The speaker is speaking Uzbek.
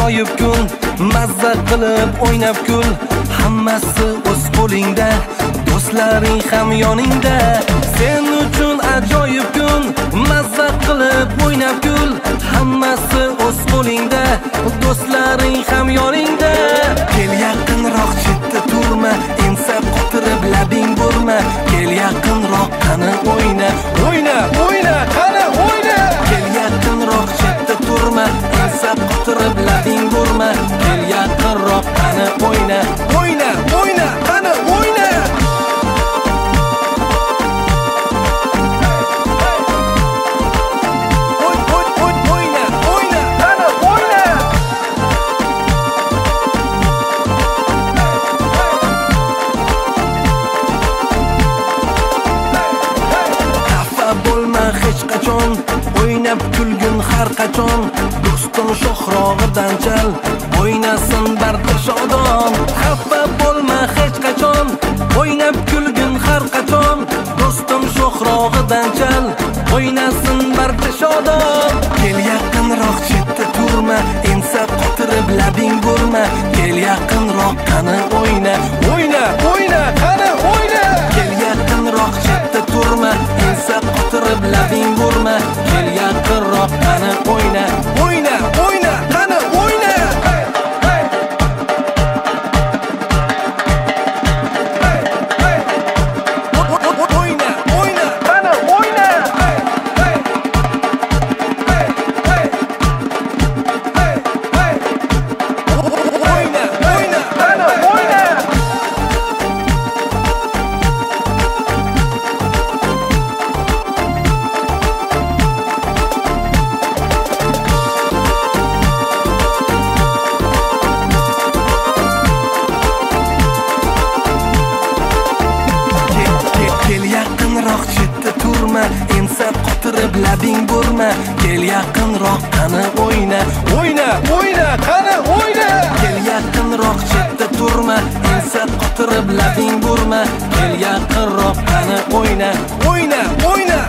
ajoyib kun, mazza qilib o'ynab kul. Hammasi o'z qo'lingda, do'stlaring ham yoningda. Sen uchun ajoyib kun, mazza qilib o'ynab kul. Hammasi o'z qo'lingda, do'stlaring ham yoningda. Kel yaqinroq, chetda turma, ensa qotirib labing bo'lma. Kel yaqinroq, qani o'yna, o'yna, o'yna, qani o'yna. Kel yaqinroq, chetda turma, ensa qotirib labing bo'lma. Kel yaqinroq, qani o'yna, o'yna, o'yna, qani o'yna. Hech qachon o'ynab kulgin har qachon. Do'stim sho'xrog'idan chal, o'ynasin barcha shodon. Xafa bo'lma hech qachon, o'ynab kulgin har qachon. Do'stim sho'xrog'idan chal, o'ynasin barcha shodon. Kel yaqinroq, chetda turma, ensa qotirib labing bo'lma. Kel yaqinroq, qani o'yna, o'yna, o'yna, qani o'yna. Kel yaqinroq, chetda turma, ensa qotirib labing bo'lma. Kel yaqinroq, qani o'yna, o'yna, o'yna, qani o'yna. O'yna, o'yna, qani o'yna. O'yna, o'yna, qani o'yna. Kel yaqinroq, chetda turma, ensa qotirib labing bo'lma. Kel yaqinroq, qani o'yna, o'yna, o'yna, qani o'yna. Kel yaqinroq, chetda turma, ensa qotirib labing bo'lma. Kel yaqinroq, qani o'yna, o'yna, o'yna.